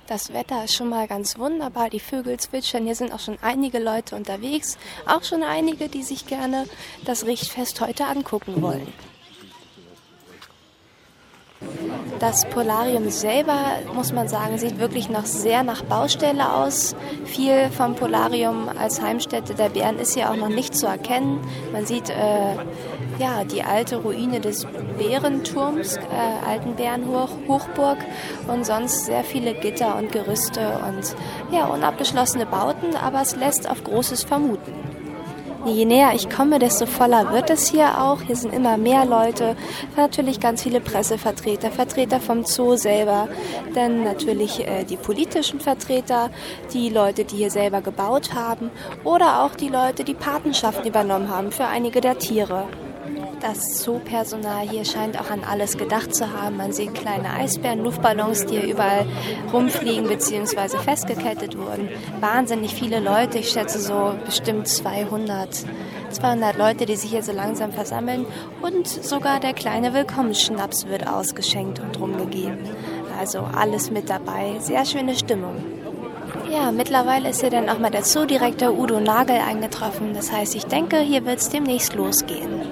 Das Wetter ist schon mal ganz wunderbar, die Vögel zwitschern, hier sind auch schon einige Leute unterwegs, auch schon einige, die sich gerne das Richtfest heute angucken wollen. Das Polarium selber, muss man sagen, sieht wirklich noch sehr nach Baustelle aus. Viel vom Polarium als Heimstätte der Bären ist hier auch noch nicht zu erkennen. Man sieht die alte Ruine des Bärenturms, alten Bärenhochburg und sonst sehr viele Gitter und Gerüste und unabgeschlossene Bauten, aber es lässt auf Großes vermuten. Je näher ich komme, desto voller wird es hier auch. Hier sind immer mehr Leute, natürlich ganz viele Pressevertreter, Vertreter vom Zoo selber, dann natürlich die politischen Vertreter, die Leute, die hier selber gebaut haben oder auch die Leute, die Patenschaften übernommen haben für einige der Tiere. Das Zoopersonal hier scheint auch an alles gedacht zu haben. Man sieht kleine Eisbären, Luftballons, die hier überall rumfliegen bzw. festgekettet wurden. Wahnsinnig viele Leute, ich schätze so bestimmt 200 Leute, die sich hier so langsam versammeln. Und sogar der kleine Willkommensschnaps wird ausgeschenkt und rumgegeben. Also alles mit dabei. Sehr schöne Stimmung. Ja, mittlerweile ist hier dann auch mal der Zoodirektor Udo Nagel eingetroffen. Das heißt, ich denke, hier wird es demnächst losgehen.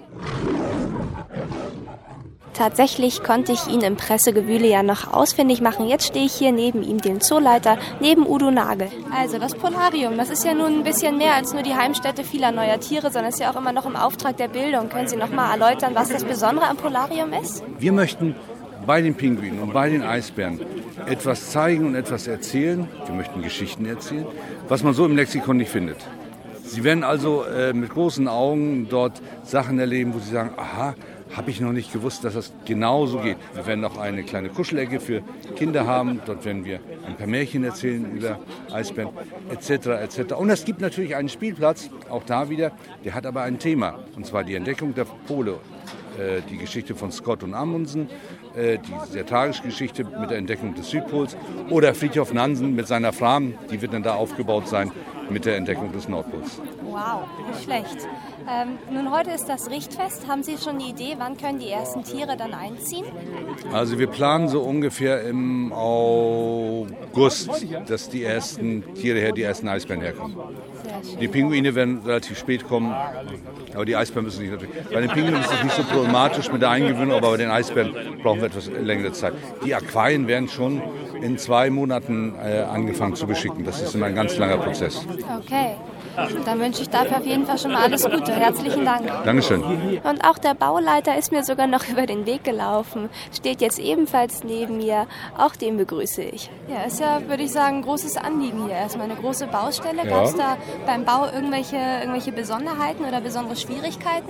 Tatsächlich konnte ich ihn im Pressegewühle ja noch ausfindig machen. Jetzt stehe ich hier neben ihm, dem Zooleiter, neben Udo Nagel. Also das Polarium, das ist ja nun ein bisschen mehr als nur die Heimstätte vieler neuer Tiere, sondern ist ja auch immer noch im Auftrag der Bildung. Können Sie noch mal erläutern, was das Besondere am Polarium ist? Wir möchten bei den Pinguinen und bei den Eisbären etwas zeigen und etwas erzählen. Wir möchten Geschichten erzählen, was man so im Lexikon nicht findet. Sie werden also mit großen Augen dort Sachen erleben, wo Sie sagen, aha, habe ich noch nicht gewusst, dass das genauso geht. Wir werden noch eine kleine Kuschelecke für Kinder haben. Dort werden wir ein paar Märchen erzählen über Eisbären etc. etc. Und es gibt natürlich einen Spielplatz, auch da wieder, der hat aber ein Thema. Und zwar die Entdeckung der Pole. Die Geschichte von Scott und Amundsen, die sehr tragische Geschichte mit der Entdeckung des Südpols. Oder Fridtjof Nansen mit seiner Fram, die wird dann da aufgebaut sein mit der Entdeckung des Nordpols. Wow, nicht schlecht. Nun, heute ist das Richtfest. Haben Sie schon eine Idee, wann können die ersten Tiere dann einziehen? Also wir planen so ungefähr im August, dass die ersten Tiere die ersten Eisbären herkommen. Die Pinguine werden relativ spät kommen, aber die Eisbären müssen nicht natürlich. Bei den Pinguinen ist es nicht so problematisch mit der Eingewöhnung, aber bei den Eisbären brauchen wir etwas längere Zeit. Die Aquarien werden schon in 2 Monaten angefangen zu beschicken. Das ist immer ein ganz langer Prozess. Okay. Dann wünsche ich dafür auf jeden Fall schon mal alles Gute. Herzlichen Dank. Dankeschön. Und auch der Bauleiter ist mir sogar noch über den Weg gelaufen. Steht jetzt ebenfalls neben mir. Auch den begrüße ich. Ja, ist ja, würde ich sagen, ein großes Anliegen hier. Erstmal eine große Baustelle. Gab es da beim Bau irgendwelche Besonderheiten oder besondere Schwierigkeiten?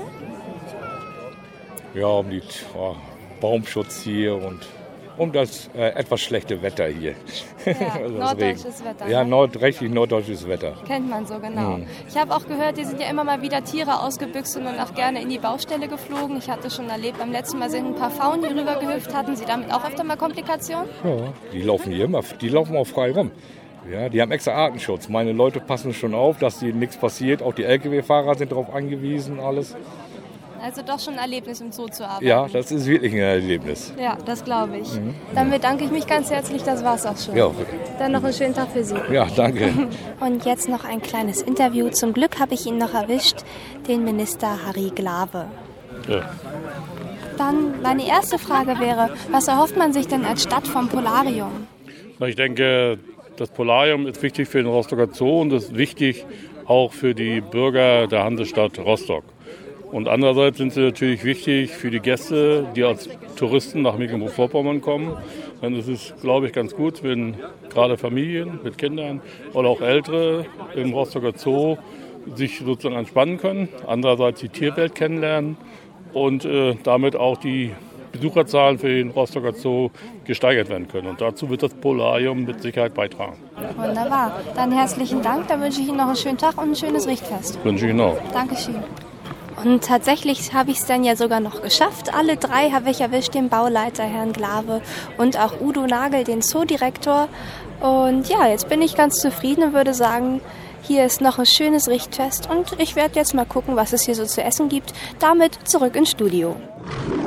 Ja, um die Baumschutz hier und um das etwas schlechte Wetter hier. Ja, also norddeutsches Wetter. Ja, richtig norddeutsches Wetter. Kennt man so, genau. Ich habe auch gehört, hier sind ja immer mal wieder Tiere ausgebüxt und auch gerne in die Baustelle geflogen. Ich hatte schon erlebt, beim letzten Mal sind ein paar Faunen hier rüber gehüpft. Hatten Sie damit auch öfter mal Komplikationen? Ja, die laufen hier immer, die laufen auch frei rum. Ja, die haben extra Artenschutz. Meine Leute passen schon auf, dass hier nichts passiert. Auch die Lkw-Fahrer sind darauf angewiesen, alles. Also doch schon ein Erlebnis, im Zoo zu arbeiten. Ja, das ist wirklich ein Erlebnis. Ja, das glaube ich. Dann bedanke ich mich ganz herzlich, das war's auch schon. Ja. Dann noch einen schönen Tag für Sie. Ja, danke. Und jetzt noch ein kleines Interview. Zum Glück habe ich ihn noch erwischt, den Minister Harry Glawe. Ja. Dann meine erste Frage wäre, was erhofft man sich denn als Stadt vom Polarium? Ich denke, das Polarium ist wichtig für den Rostocker Zoo und ist wichtig auch für die Bürger der Hansestadt Rostock. Und andererseits sind sie natürlich wichtig für die Gäste, die als Touristen nach Mecklenburg-Vorpommern kommen. Denn es ist, glaube ich, ganz gut, wenn gerade Familien mit Kindern oder auch Ältere im Rostocker Zoo sich sozusagen entspannen können. Andererseits die Tierwelt kennenlernen und damit auch die Besucherzahlen für den Rostocker Zoo gesteigert werden können. Und dazu wird das Polarium mit Sicherheit beitragen. Wunderbar. Dann herzlichen Dank. Dann wünsche ich Ihnen noch einen schönen Tag und ein schönes Richtfest. Wünsche ich Ihnen auch. Dankeschön. Und tatsächlich habe ich es dann ja sogar noch geschafft. Alle 3 habe ich erwischt, den Bauleiter Herrn Glawe und auch Udo Nagel, den Zoodirektor. Und ja, jetzt bin ich ganz zufrieden und würde sagen, hier ist noch ein schönes Richtfest und ich werde jetzt mal gucken, was es hier so zu essen gibt. Damit zurück ins Studio.